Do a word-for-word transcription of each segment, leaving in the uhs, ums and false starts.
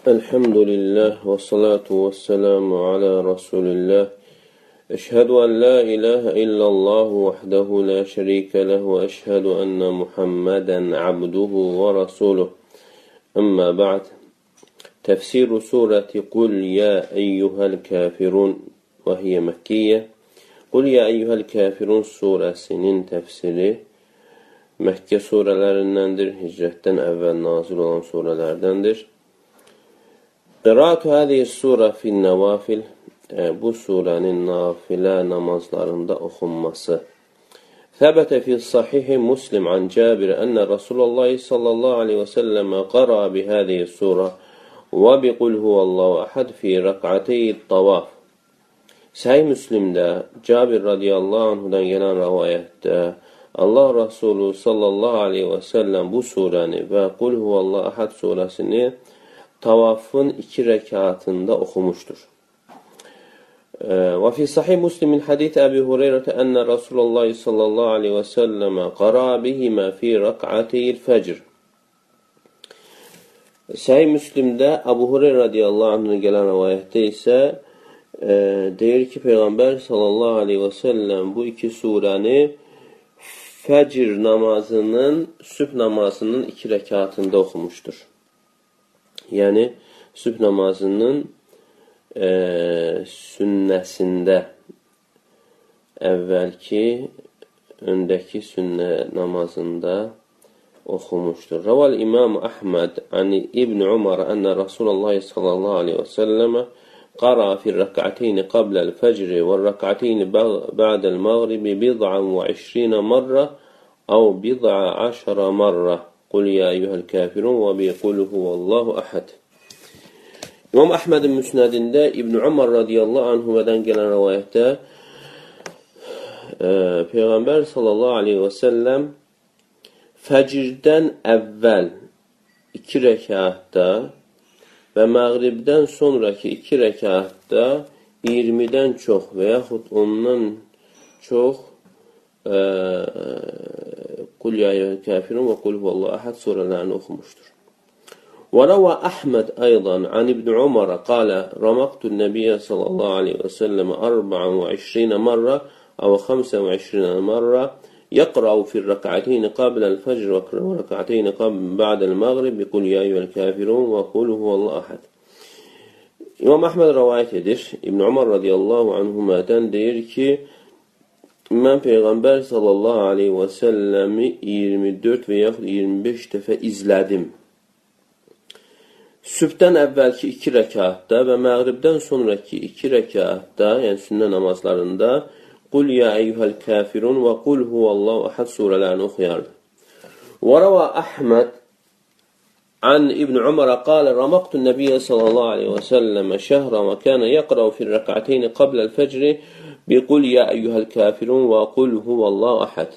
Elhamdülillah ve salatu ve selamu ala Resulillah. Eşhedü en la ilahe illallah vahdehu la şerike leh ve eşhedü enne Muhammeden abduhu ve rasuluh. Amma ba'd. Tefsiru sureti Kul ya eyyuhel kafirun ve hiye Mekkiye. Kul ya eyyuhel kafirun suresinin tefsiri Mekke surelerindendir. Hicretten evvel nazil olan surelerdendir. Qiraatu hadihi sura fi'n nevafil, bu surenin nafile namazlarında okunması. Thebete fi sahihi Muslim an Cabir enne Resulullah sallallahu aleyhi ve sellem qara bi hadihi sura ve bi kul huvallahu ahad fi rak'atay't tavaf. Sahih Müslim'de Cabir radıyallahu anhudan gelen rivayette Allah Resulü sallallahu aleyhi ve sellem bu sureni ve kul huvallahu ahad suresini tavafın iki rekatında okumuştur. Ve fi sahih Müslim'in hadis Ebu Hureyre enne Resulullah sallallahu aleyhi ve sellem qara bihima fi rak'atay'l fecr. Sahih Müslim'de Ebu Hureyre radıyallahu anh'ın gelen rivayette ise e, deyir ki Peygamber sallallahu aleyhi ve sellem bu iki sureni fecr namazının, sübh namazının iki rekatında okumuştur. Yani sübh namazının e, sünnəsində əvvəlki öndəki sünnə namazında oxumuşdur. Raval İmam Ahmed an İbn Umar enne Resulullah sallallahu aleyhi ve sellem qara fi rak'atayn qabla al-fajr ve rak'atayn ba'da al-maghrib bid'an ve ishrin marra aw bid'a ashara marra. Kul ya eyyuhel kafirun ve bi kul huvallahu ahad. İmam Ahmed'in müsnədində İbn Umar radiyallahu anhudan gələn rivayətdə e, Peyğəmbər sallallahu aleyhi və səlləm fəcrdən əvvəl iki rəkatda və məğribdən sonraki iki rəkatda iyirmidən çox və yaxud ondan çox e, Kul ya eyyuhel kafirun ve kul huvallahu ahad surelerini okumuştur. وروى أحمد أيضا عن ابن عمر قال رمقت النبي صلى الله عليه وسلم أربع وعشرين مرة أو خمسة وعشرين مرة يقرأ في الركعتين قبل الفجر وركعتين قبل بعد المغرب بقول يا أيها الكافرون وقل هو الله أحد. İmam Ahmed rivayet edir. İbn Umar radıyallahu anhuma'dan deyir ki mən Peyğəmbər sallallahu aleyhi və səlləmi iyirmi dörd və yaxud iyirmi beş dəfə izlədim. Sübhdən əvvəlki iki rəkatda və məğribdən sonraki iki rəkatda, yəni sünnə namazlarında Qul ya eyyuhel kafirun və Qul huvallahu ahad surələrini oxuyardı. Və rəva Əhməd an İbn Umar qala ramaqtu an-nabiy sallallahu aleyhi və səlləmə şəhran və kana yaqra'u fi rak'atayn qabla al-fajr بِقُلْ يَا اَيُّهَا الْكَافِرُونَ وَقُلْ هُوَ اللّٰهُ اَحَدٍ.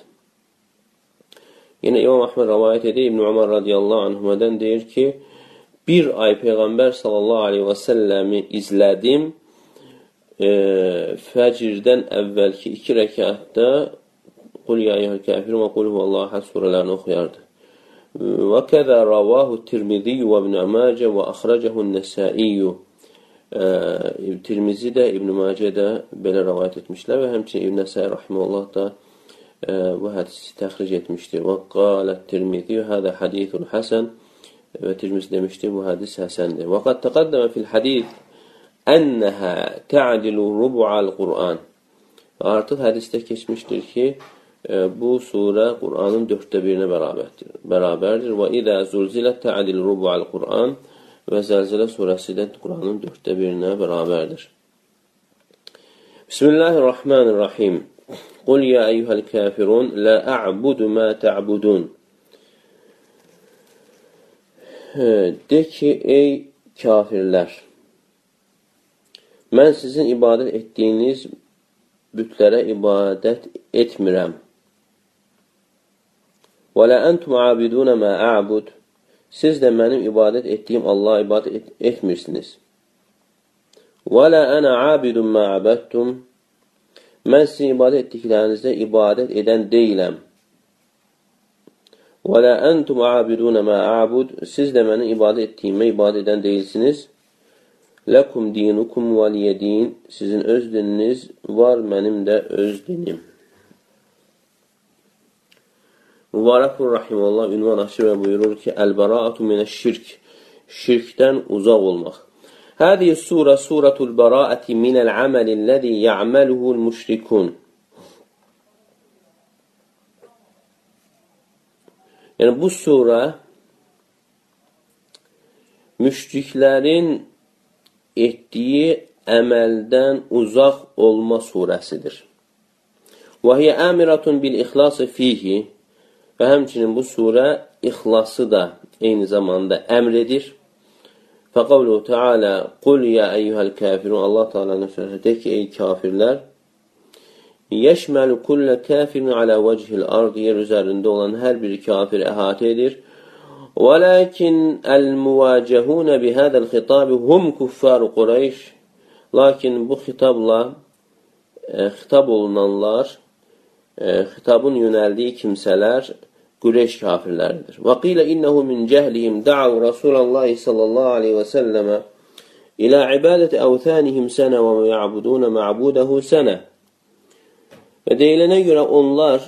Yine İmam Ahmed rivayet ediyor. İbn Umar radıyallahu anhuma'dan deyir ki bir ay Peygamber sallallahu aleyhi ve sellemi izledim. E, fəcrdən əvvəlki iki rəkatda Qul ya eyyuhel kafirun və Qul huvallahu ahad surələrini oxuyardı. Və kəzə ravahu Tirmizi və İbn Macə və axracahu Nəsaiyyü. E, Tirmizi də, İbn Macə də belə rivayet etmişlər və həmçinin İbn Nəsai rahimehullah da e, bu hədisi təxric etmişdir. Və qalət Tirmizi hədə hadisun həsən və Tirmizi demişdir bu hədis həsəndir. Və qad təqəddəmə fil hədis ənəhə tə'dilu rubu'al Qur'an. Artıq hədisdə keçmişdir ki e, bu surə Qur'anın dörddə birinə bərabərdir. bərabərdir. Və idə zulzilət tə'dilu rubu'al Qur'an və Zəlzələ surəsi də Quranın dörddə birinə bərabərdir. Bismillahirrahmanirrahim. Qul ya eyyuhel kafirun la a'budu ma ta'budun. De ki, ey kafirlər, mən sizin ibadət etdiyiniz bütlərə ibadət etmirəm. Və la antum abidun ma a'bud. Siz də mənim ibadət etdiyim Allaha ibadət et etmirsiniz. Və la ana abidun ma abadtum. Mən sizin ibadət etdiklərinizdə ibadət edən deyiləm. Və la entum abidun ma a'bud. Siz də mənim ibadət etdiyimə ibadət edən deyilsiniz. Lakum dinukum waliyadin. Sizin öz dininiz var, mənim də öz dinim. Mübarəkur rahimehullah ünvan açır və buyurur ki, el-bara'atu minəş-şirk. Şirkdən uzaq olmaq. Hadihi sura suratul bara'ati minəl aməlillazi ya'maluhul müşrikun. Yəni bu sura müşriklərin etdiyi əməldən uzaq olma surəsidir. Və hiyə əmiratun bil ixlası fihi. Və həmçinin bu surə ixlası da eyni zamanda əmr edir. Fəqavluhu Teala qul ya eyyuhəl kafirun. Allah Teala'nın sözü de ki, ey kafirlər, yeşməlu kullə kafirin alə vəcihil ard, yer üzərində olan hər bir kafir əhatə edir. وَلَكِنْ الْمُوَاجَهُونَ بِهَذَا الْخِطَابِ هُمْ كُفَّارُ قُرَيْشِ. Lakin bu xitabla e, xitab olunanlar, e, xitabın yönəldiyi kimsələr Qureyş kafirləridir. وَقِيلَ إِنَّهُ مِنْ جَهْلِهِمْ دَعَوْا رَسُولَ اللّٰهِ صَلَّى اللّٰهِ عَلَيْهِ وَسَلَّمَ إِلَى عِبَادَةِ أَوْثَانِهِمْ سَنَةً وَيَعْبُدُونَ مَعْبُودَهُ سَنَةً. Və deyilənə görə onlar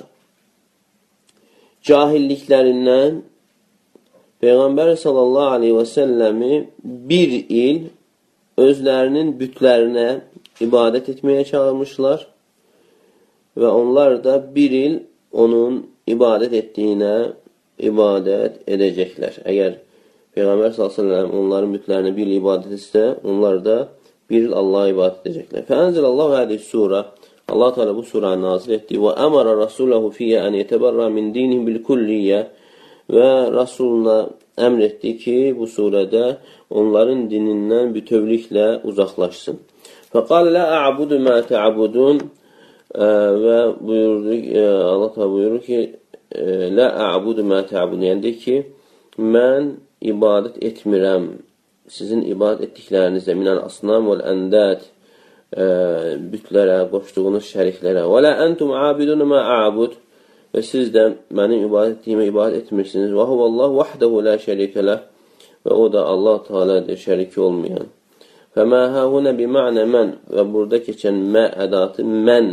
cahilliklərindən Peyğəmbər sallallahu aleyhi və səlləmi bir il özlərinin bütlərinə ibadət etməyə çağırmışlar və onlar da bir il onun ibadət etdiyinə ibadət edəcəklər. Əgər Peyğəmbər sallallahu aleyhi və səlləm onların bütlərinə bir il ibadət etsə, onlar da bir il Allah'a ibadət edəcəklər. Fəənzilallahu hədis surə. Allah Teala bu surəni nazil etdi. Və əmərə rasulahu fiyyə ən yetəbərra min dinihim bil kulliyyə. Və Rasuluna əmr etdi ki, bu surədə onların dinindən bütövlüklə uzaqlaşsın. Fəqalə lə ə'budu mə tə'budun. Və buyurdu, Allah Teala buyurur ki, lə ə'budu mə tə'budun. Yəni deyir ki, mən ibadət etmirəm sizin ibadət etdiklərinizdə minəl asnam vəl əndət, bütlərə, qoşduğunuz şəriklərə. Və lə əntum abidun mə a'bud. Və siz də mənim ibadət etdiyimə ibadət etmirsiniz. Və huvallahu vahdehu la şərikə ləh. Və o da Allah Teala'dır, şəriki olmayan. Və mə həhunə bima'nə mən. Və burada keçən mə ədatı mən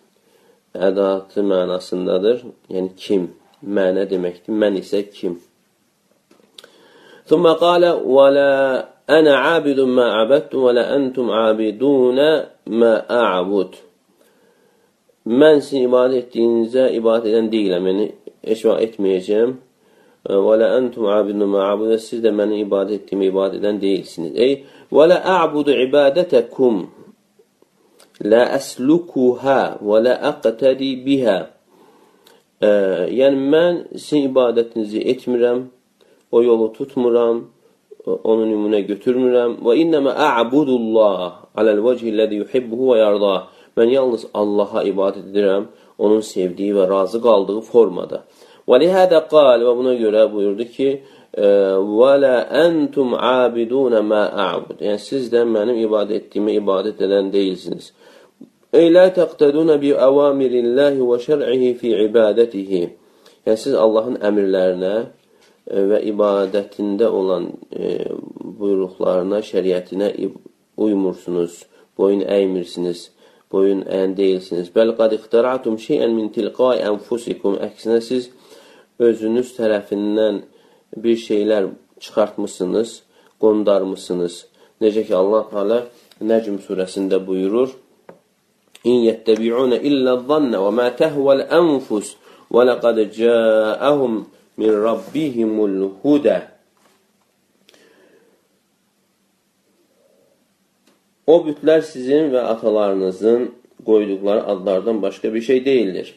ədatı mənasındadır. Yəni kim? Mənə deməkdir. Mən isə kim? Thumma qalə və lə ənə abidun mə abədtum və lə əntum abidunə mə a'bud. Mən sizin ibadət etdiyinizə ibadət edən deyiləm, yəni heç vaxt etməyəcəm. Və lə əntum abidun mə a'bud. Siz də mənim ibadət etdiyimə ibadət edən deyilsiniz. Ey, və lə a'budu ibadətəkum lə əslukuhə və lə əqtədi bihə. Yəni, mən sizin ibadətinizi etmirəm, o yolu tutmuram, onu nümunə götürmürəm. Və innəmə a'budullah aləl vəcihilləzi yuhibbuhu və yardah. Mən yalnız Allaha ibadət edirəm, onun sevdiyi və razı qaldığı formada. Və lihədə qal, və buna görə buyurdu ki, və lə əntum abidunə mə a'bud. Yəni, siz də mənim ibadət etdiyimə ibadət edən deyilsiniz. Ey lə təqtədunə bi əvamirilləhi və şər'ihi fi ibadətihi. Yəni, siz Allahın əmirlərinə və ibadətində olan buyruqlarına, şəriətinə uymursunuz, boyun əymirsiniz, boyun əyən deyilsiniz. Bəl qad ixtiratum şeyən min tilqai ənfusikum. Əksinə siz özünüz tərəfindən bir şeylər çıxartmışsınız, qondarmışsınız. Necə ki, Allah Teala Nəcm surəsində buyurur, İn yəttəbi'unə illə zannə və mə təhvəl ənfus və ləqəd cəəhum min rabbihimul hudə. O bütlər sizin və atalarınızın qoyduqları adlardan başqa bir şey deyildir.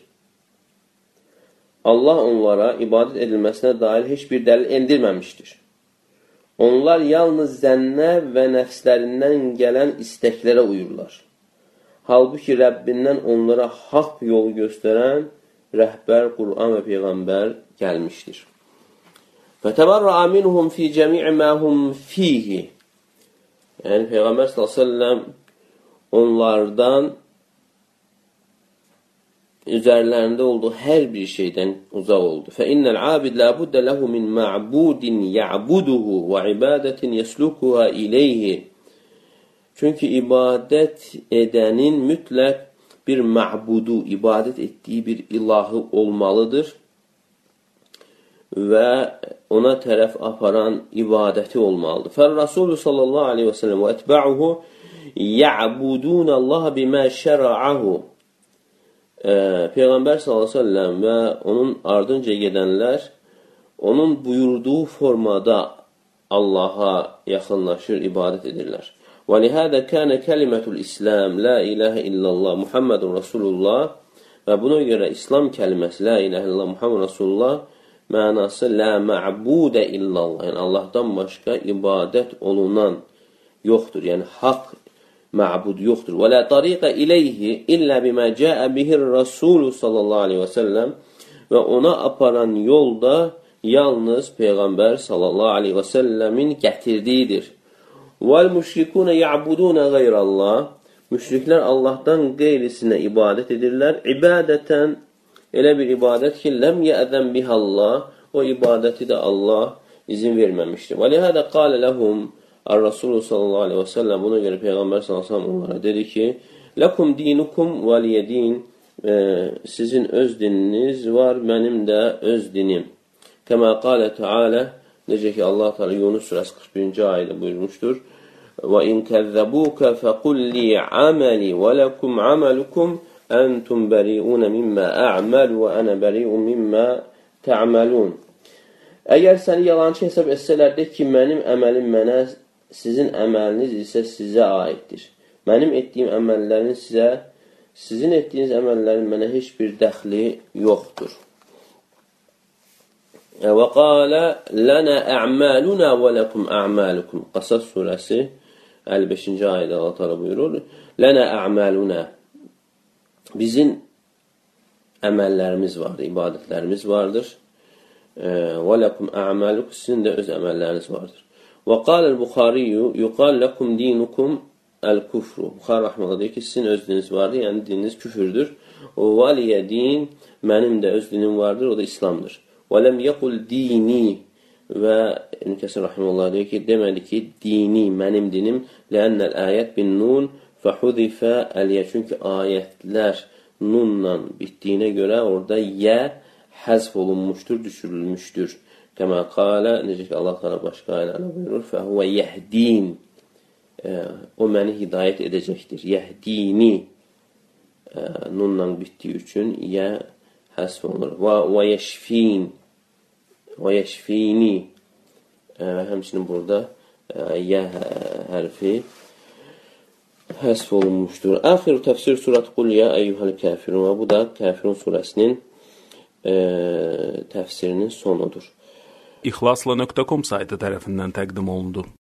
Allah onlara ibadət edilməsinə dair heç bir dəlil endirməmişdir. Onlar yalnız zənnə və nəfslərindən gələn istəklərə uyurlar. Halbuki Rəbbindən onlara haqq yolu göstərən rəhbər, Qur'an və Peyğəmbər gəlmişdir. Fətəbərrəə minhum fi cəmi'i mə hum fihi. Yəni, Peyğəmbər sallallahu əleyhi və səlləm onlardan üzərlərində olduğu hər bir şeydən uzaq oldu. فَإِنَّ الْعَابِدْ لَا بُدَّ لَهُ مِنْ مَعْبُودٍ يَعْبُدُهُ وَعِبَادَةٍ يَسْلُكُهَا إِلَيْهِ. Çünki ibadət edənin mütləq bir mə'budu, ibadət etdiyi bir ilahı olmalıdır və ona tərəf aparan ibadəti olmalıdır. فَالرَّسُولُ sallallahu aleyhi və səlləm və etba'uhu يَعْبُدُونَ اللّٰهَ بِمَا شَرَعَهُ. Peyğəmbər sallallahu aleyhi və səlləm və onun ardınca gedənlər onun buyurduğu formada Allaha yaxınlaşır, ibadət edirlər. وَلِهَذَا كَانَ كَلِمَةُ الْإِسْلَامِ لَا إِلَهَ إِلَّا اللّٰهِ مُحَمَّدٌ رَسُولُ اللّٰهِ. Və buna görə İslam kəlməsi La ilahe illallah Muhammed Rasulullah mənası la ma'budə illallah. Yəni Allahdan başqa ibadət olunan yoxdur. Yəni haqq mə'bud yoxdur. Və la tariqə iləyhi illə bimə cəə bihir Rasulü sallallahu aleyhi və səlləm. Və ona aparan yolda yalnız Peyğəmbər sallallahu aleyhi və səlləmin gətirdiyidir. Vəl müşrikunə ya'budunə qayrallah. Müşriklər Allahdan qeyrisinə ibadət edirlər. İbadətən, elə bir ibadət ki, ləm yəəzən bihallah, o ibadəti də Allah izin verməmişdir. Və lihədə qalə ləhum ar-Rasulü sallallahu aleyhi və səlləm, buna görə Peyğəmbər sallallahu aleyhi və səlləm onlara dedi ki, ləkum dinukum vəliyədin, e, sizin öz dininiz var, mənim də öz dinim. Kəmə qalə Teala, necə ki Allah Teala Yunus surəsi qırx birinci ayədə buyurmuşdur. Və in kəzzəbukə fəqul li amali və ləkum amalukum əntum bəri'unə mimmə a'məl və ənə bəri'un mimmə tə'məlun. Əgər səni yalancı hesab etsələr, de ki, mənim əməlim mənə, sizin əməliniz isə sizə aiddir. Mənim etdiyim əməllərin sizə, sizin etdiyiniz əməllərin mənə heç bir dəxli yoxdur. Və qalə lənə ə'məlunə və ləkum ə'məlukum. Qasas surəsi əlli beşinci ayədə Allah Teala buyurur. Lənə ə'məlunə. Bizim əməllərimiz vardır, ibadətlərimiz vardır. Və ləkum ə'məlukum. Sizin də öz əməlləriniz vardır. Və qaləl Buxariyyu yuqal ləkum dinukum əl-kufru. Buxar rəhməllah deyir ki, sizin öz dininiz vardır, yəni dininiz küfürdür. Və liyə din, mənim də öz dinim vardır, o da İslamdır. Və ləm yəqul dini və İbn Kəsir rəhməllah deyir ki, deməli ki, dini, mənim dinim, lənnəl ayət bin nun fəhudifə əliyə. Çünki ayətlər nunla bitdiyinə görə orada yə həzf olunmuşdur, düşürülmüşdür. Kəmə qalə, necə ki Allah Teala başqa ayələrlə buyurur, fəhuvə yəhdin. O məni hidayət edəcəkdir. Yəhdini nunla bitdiyi üçün yə həzf olunur. Və yəşfin. Və yəşfini. Həmçinin burada yə hərfi həzf olunmuşdur. Əxir təfsir surət Qul yə əyyuhəl kəfirun. Və bu da Kəfirun surəsinin e, təfsirinin sonudur. İxlasla nöqtə com saytı tərəfindən təqdim olundu.